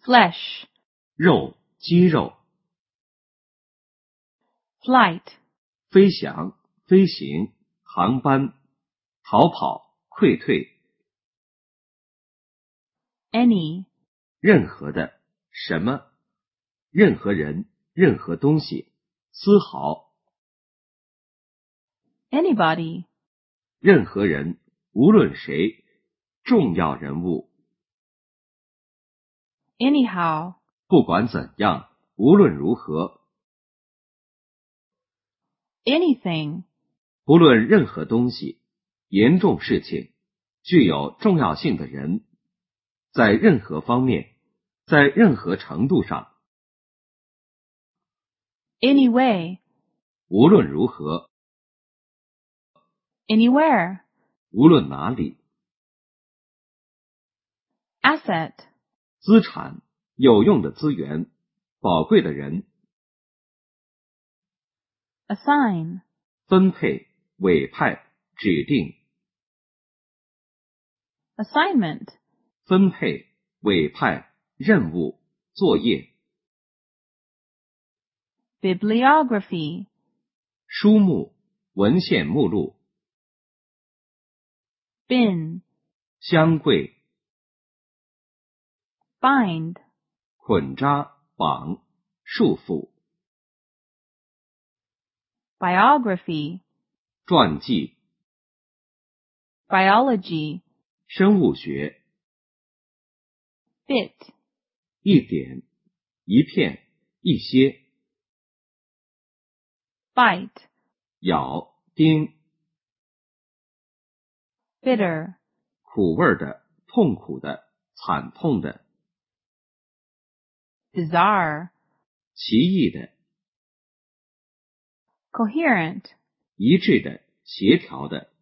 flesh, 肉，肌肉。 flight, 飞翔，飞行，航班，逃跑，溃退。 any, 任何的，什么，任何人，任何东西，丝毫。 anybody, 任何人，无论谁，重要人物。 anyhow, 不管怎样，无论如何。 anything, 不论任何东西，严重事情，具有重要性的人，在任何方面，在任何程度上。 anyway, 无论如何， anywhere, 无论哪里。 asset, 资产，有用的资源，宝贵的人。 assign, 分配，委派，指定。 assignment, 分配，委派，任务，作业。 bibliography, 书目，文献目录。 bin, 箱柜， bind, 捆扎，绑，束缚。 biography, 传记， biology, 生物学。 bit, 一点，一片，一些。 bite, 咬，叮。 bitter, 苦味的，痛苦的，惨痛的。 bizarre, 奇异的， coherent, 一致的，协调的。